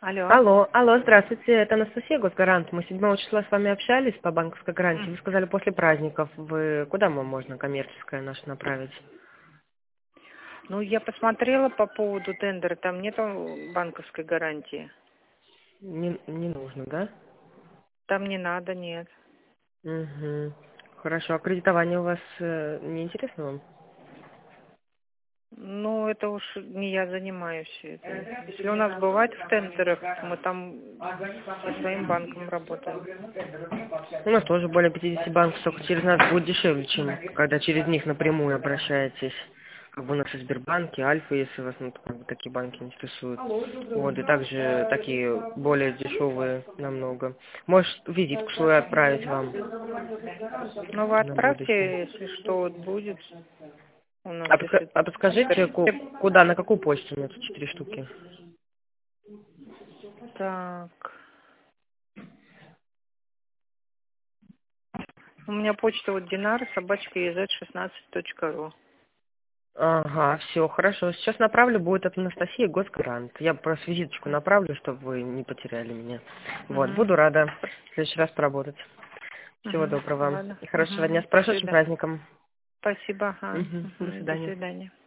Алло. Алло, здравствуйте, это Анастасия, Госгарант. Мы 7 числа с вами общались по банковской гарантии. Вы сказали, после праздников. Куда вам можно коммерческое наше направить? Ну, я посмотрела по поводу тендера, там нету банковской гарантии. Не нужно, да? Там не надо, нет. Угу. Хорошо, а кредитование у вас не интересно вам? Ну, это уж не я занимаюсь этим. Если у нас бывает в тендерах, мы там со своим банком работаем. У нас тоже более 50 банков, только через нас будет дешевле, чем когда через них напрямую обращаетесь. Как бы у нас и Сбербанк, и Альфа, если вас как бы, такие банки интересуют. Вот, и также такие более дешевые намного. Может, визитку свою отправить вам Ну, вы на будущее. отправьте, если что, вот будет у нас, А, если... подскажите, куда, на какую почту мне тут 4 штуки? Так, у меня почта вот dinar@ez16.ru. Ага, все, хорошо. Сейчас направлю, будет от Анастасии Госгарант. Я просто визиточку направлю, чтобы вы не потеряли меня. Вот, Угу. буду рада в следующий раз поработать. Всего Угу. доброго вам Ладно. и хорошего Угу. дня. С До прошедшим свидания. праздником. Спасибо. Ага. До Угу. До свидания. свидания.